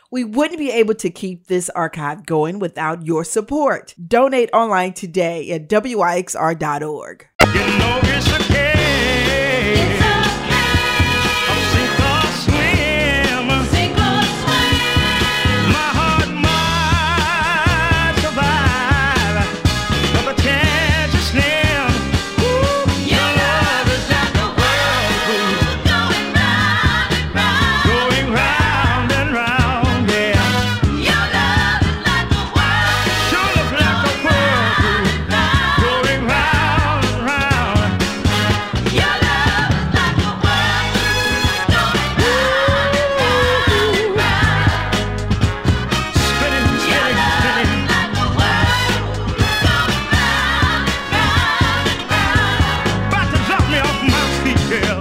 We wouldn't be able to keep this archive going without your support. Donate online today at wyxr.org. You know it's okay. It's okay. Sink or swim. Sink or swim. My heart might survive, but the chance is slim. Ooh, your love is like the whirlpool, going round and round, going round and round, yeah. Your love is like the whirlpool, sure looks like a whirlpool, going round and round. Your love is like a whirlpool, going round and round and round. Spinning, spinning, spinning. Like a whirlpool, going round and round and round. About to drop me off my feet, girl.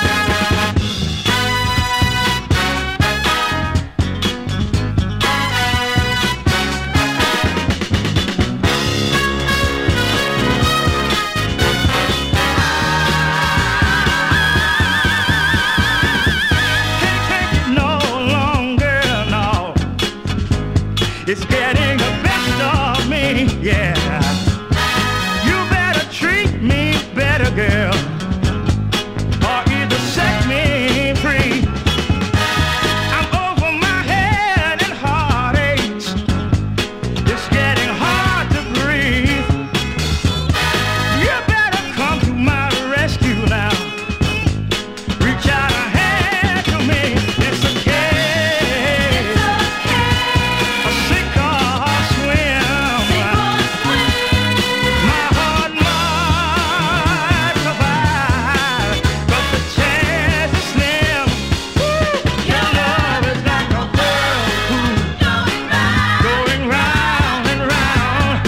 Can't take it no longer, no. It's getting the best of me, yeah. You better treat me better, girl, or either set me free. I'm over my head and heartaches. It's getting hard to breathe. You better come to my rescue now. Reach out a hand to me. It's okay. It's okay. Sink or swim. Sink or swim. My heart might survive, but the chance is slim. Your love is like a whirlpool, going round and round.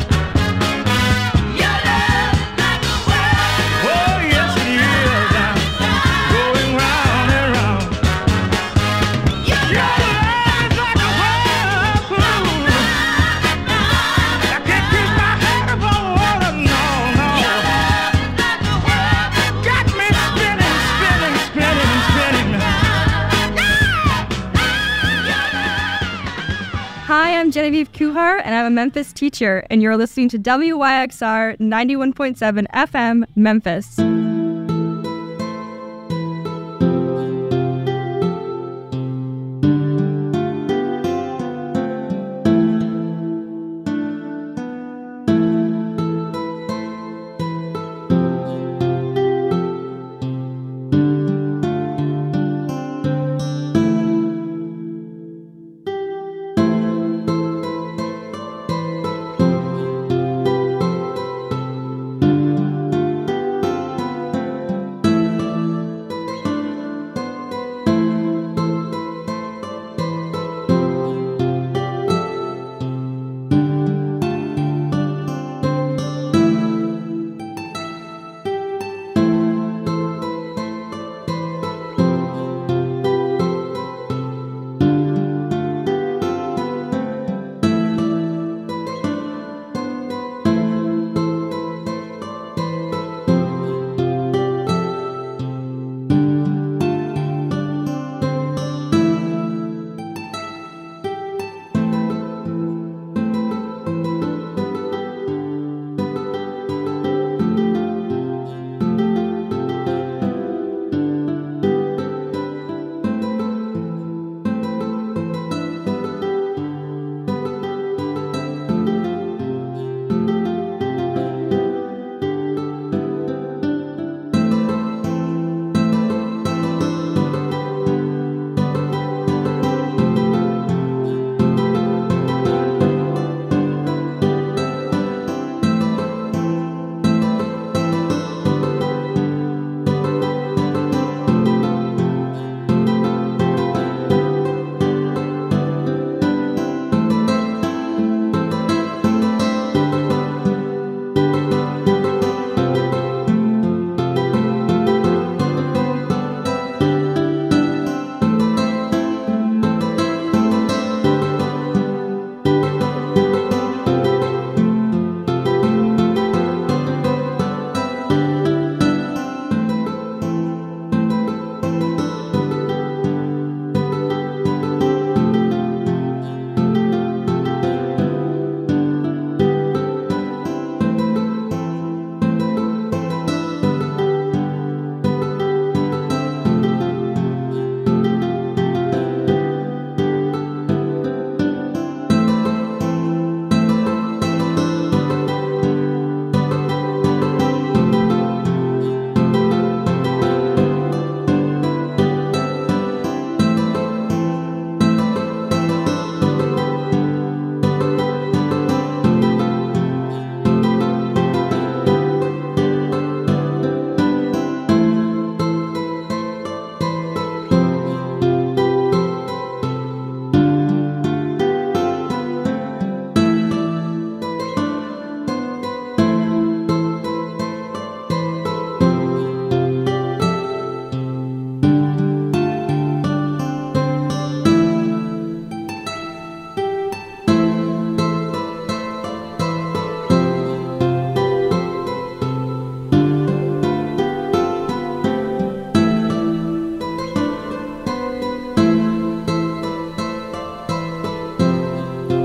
Your love is like a whirlpool. Oh, yes, it is. Going round and round. Your love is like a whirlpool. I can't keep my head above water, no, no. Got me spinning, spinning, spinning, spinning. Hi, I'm Genevieve Kuhar, and I'm a Memphis teacher, and you're listening to WYXR 91.7 FM, Memphis.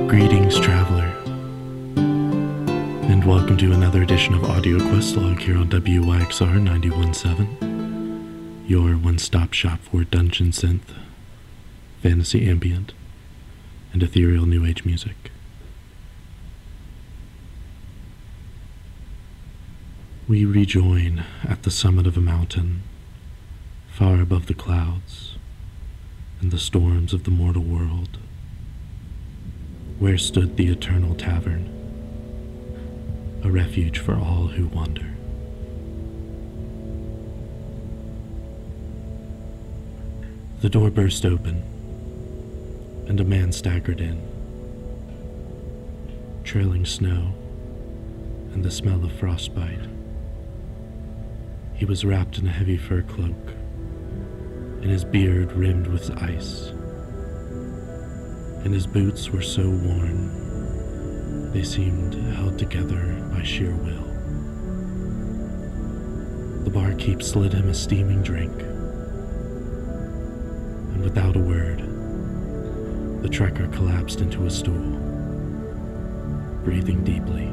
Greetings, traveler, and welcome to another edition of Audio Questlog here on WYXR 91.7, your one-stop shop for dungeon synth, fantasy ambient, and ethereal new age music. We rejoin at the summit of a mountain, far above the clouds and the storms of the mortal world, where stood the Eternal Tavern, a refuge for all who wander. The door burst open, and a man staggered in, trailing snow and the smell of frostbite. He was wrapped in a heavy fur cloak, and his beard rimmed with ice, and his boots were so worn they seemed held together by sheer will. The barkeep slid him a steaming drink, and without a word, the trekker collapsed into a stool, breathing deeply.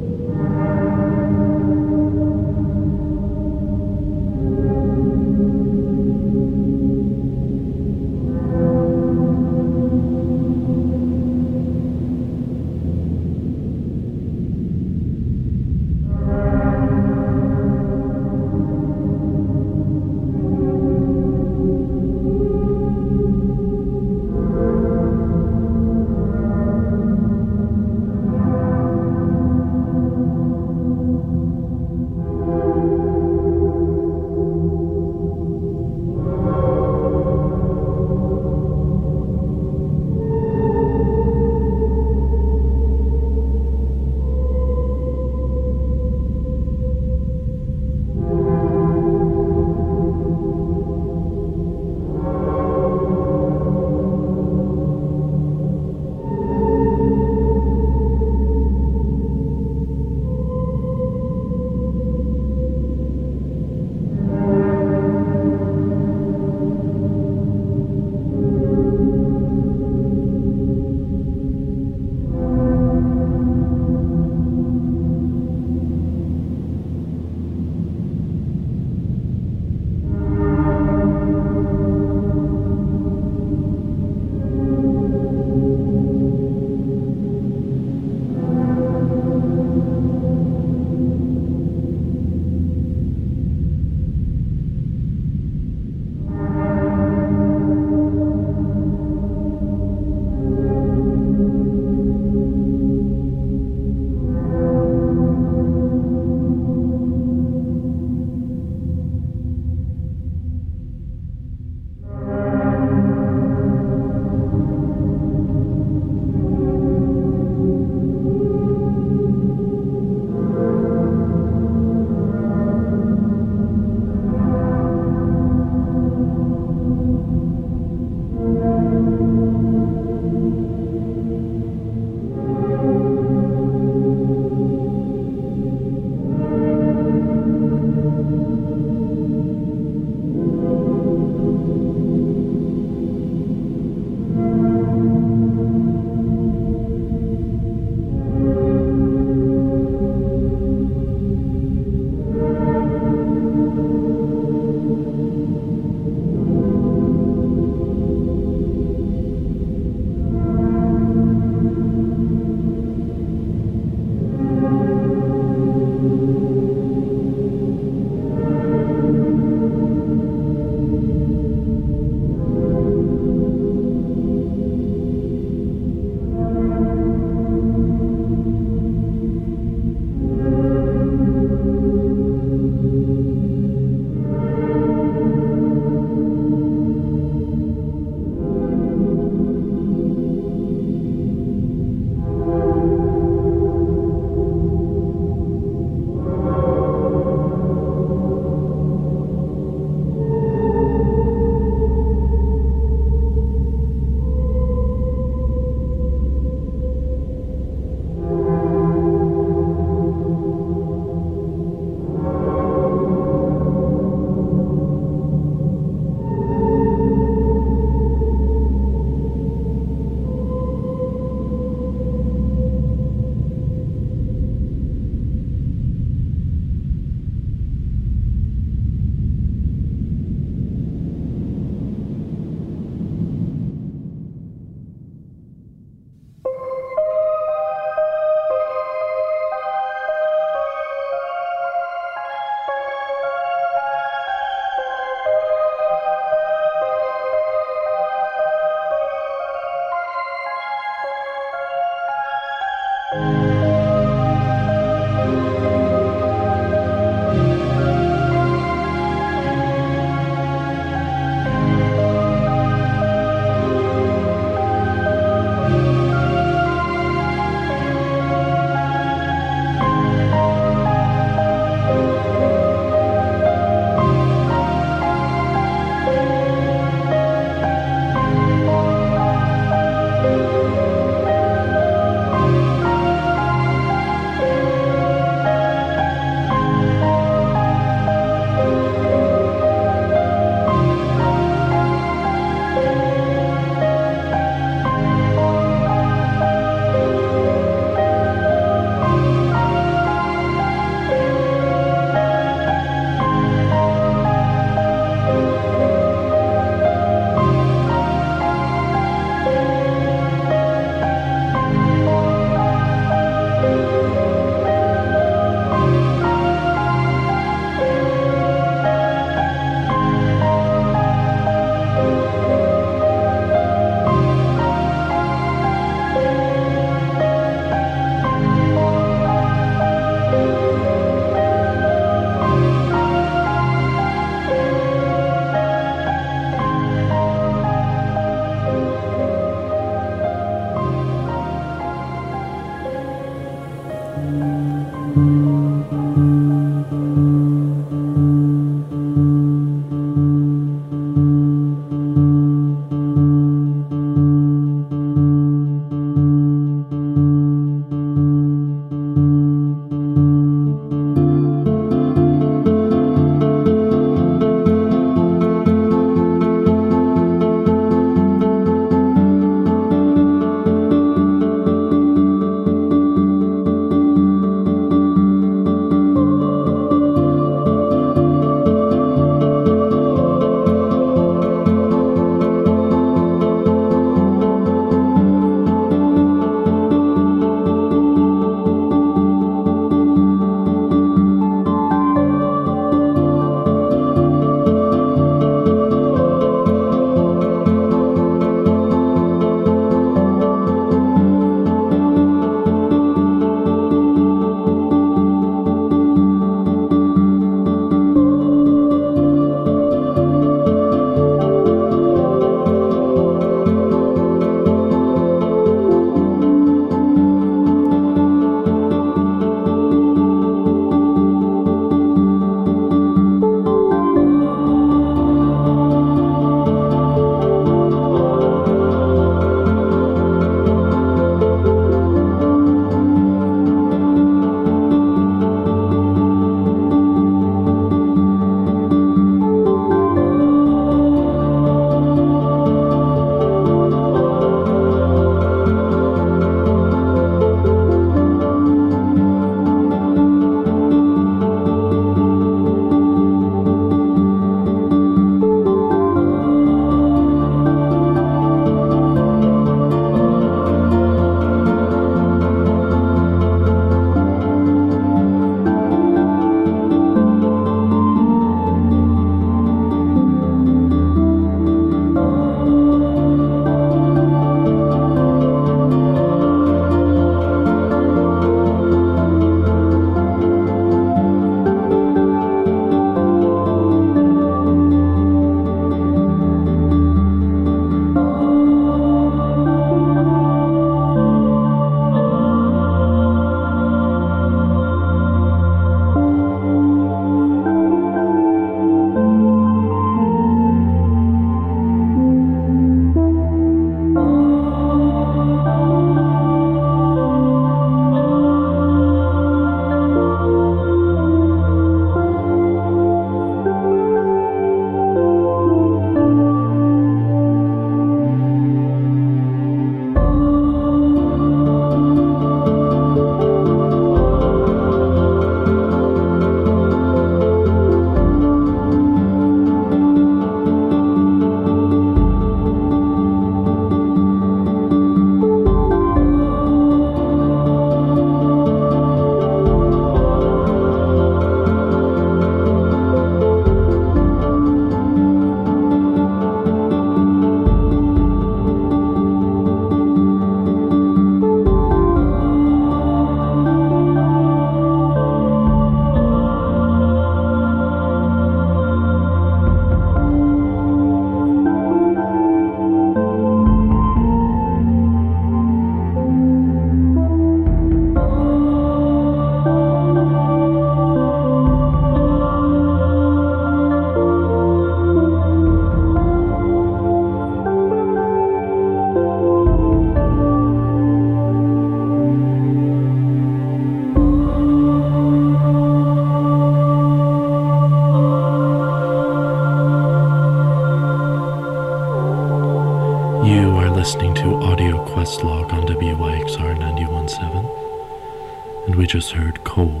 You are listening to Audio Quest Log on WYXR 91.7, and we just heard Coal.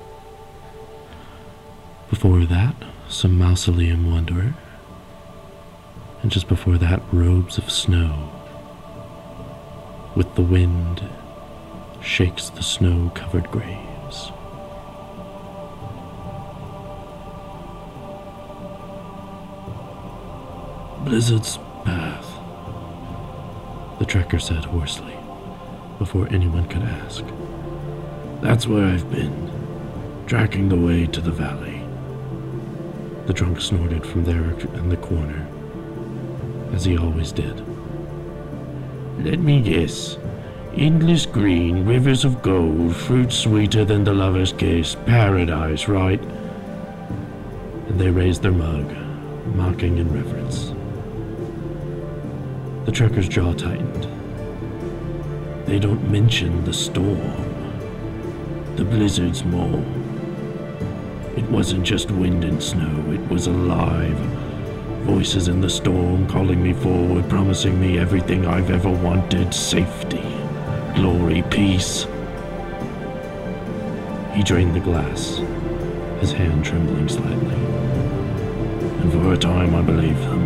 Before that, some Mausoleum Wanderer, and just before that, Robes of Snow. With the wind shakes the snow-covered graves. Blizzard's Path, the trekker said hoarsely, before anyone could ask. That's where I've been, tracking the way to the valley. The drunk snorted from there in the corner, as he always did. Let me guess. Endless green, rivers of gold, fruit sweeter than the lover's kiss, paradise, right? And they raised their mug, mocking in reverence. The trekker's jaw tightened. They don't mention the storm, the blizzard's maw. It wasn't just wind and snow, it was alive. Voices in the storm calling me forward, promising me everything I've ever wanted. Safety, glory, peace. He drained the glass, his hand trembling slightly. And for a time I believed them.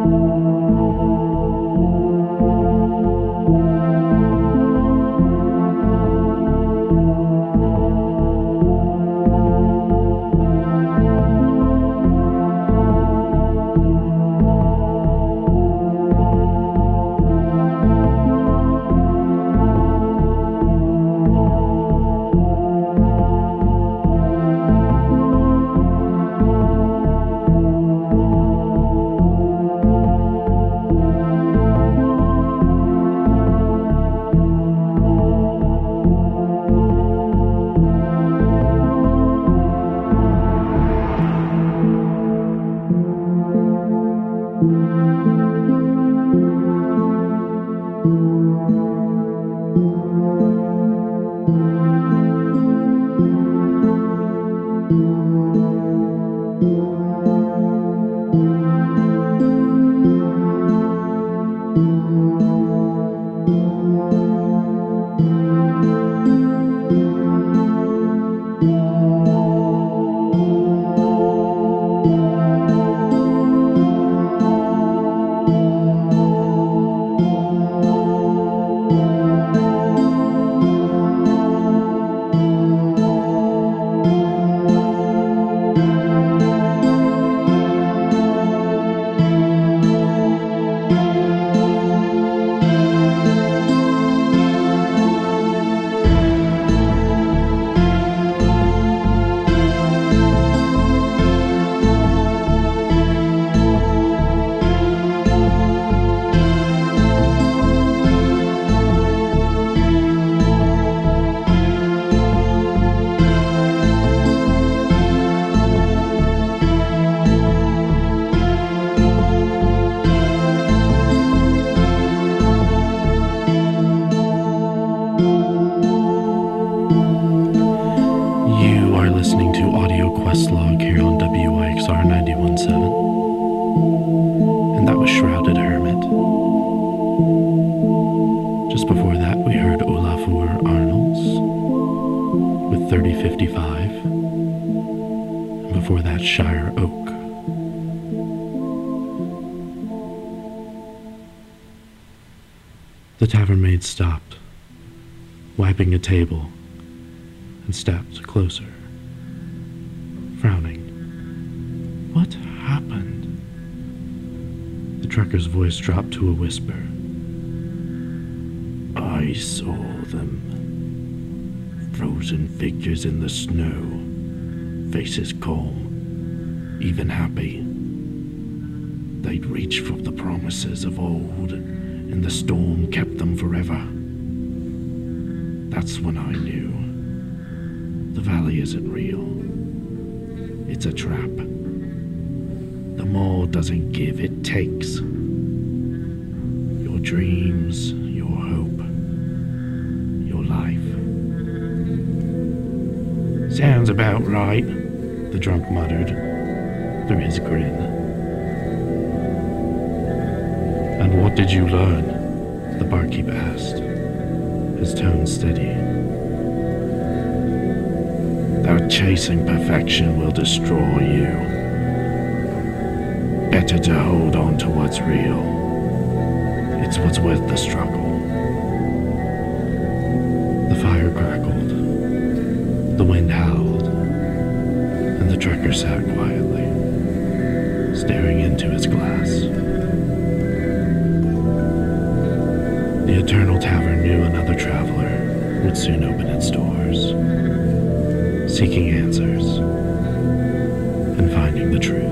Questlog here on WYXR 91.7. And that was Shrouded Hermit. Just before that, we heard Olafur Arnalds with 3055. And before that, Shire Oak. The tavern maid stopped, wiping a table, and stepped closer, frowning. What happened? The trucker's voice dropped to a whisper. I saw them. Frozen figures in the snow, faces calm, even happy. They'd reached for the promises of old, and the storm kept them forever. That's when I knew. The valley isn't real. It's a trap. The mall doesn't give, it takes. Your dreams, your hope, your life. Sounds about right, the drunk muttered through his grin. And what did you learn? The barkeep asked, his tone steady. That chasing perfection will destroy you. Better to hold on to what's real. It's what's worth the struggle. The fire crackled. The wind howled. And the trucker sat quietly, staring into his glass. The Eternal Tavern knew another traveler would soon open its doors, seeking answers and finding the truth.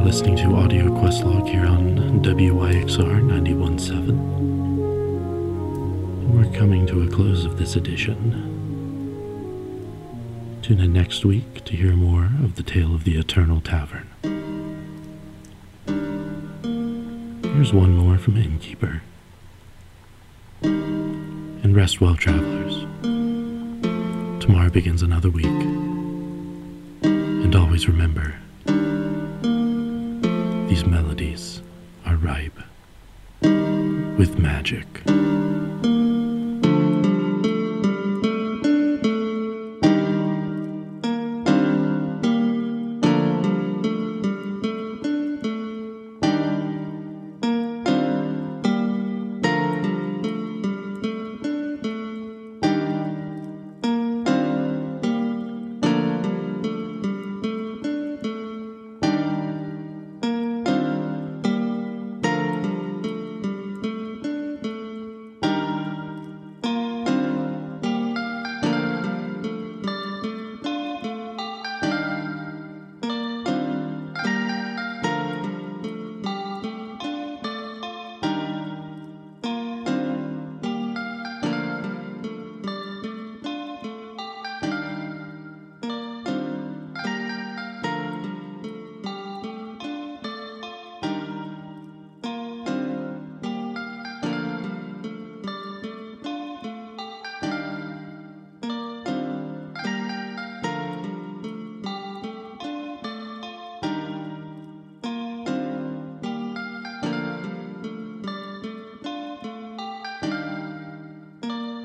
listening to Audio Questlog here on WYXR 91.7. We're coming to a close of this edition. Tune in next week to hear more of the tale of the Eternal Tavern. Here's one more from Innkeeper. And rest well, travelers. Tomorrow begins another week. And always remember, these melodies are ripe with magic.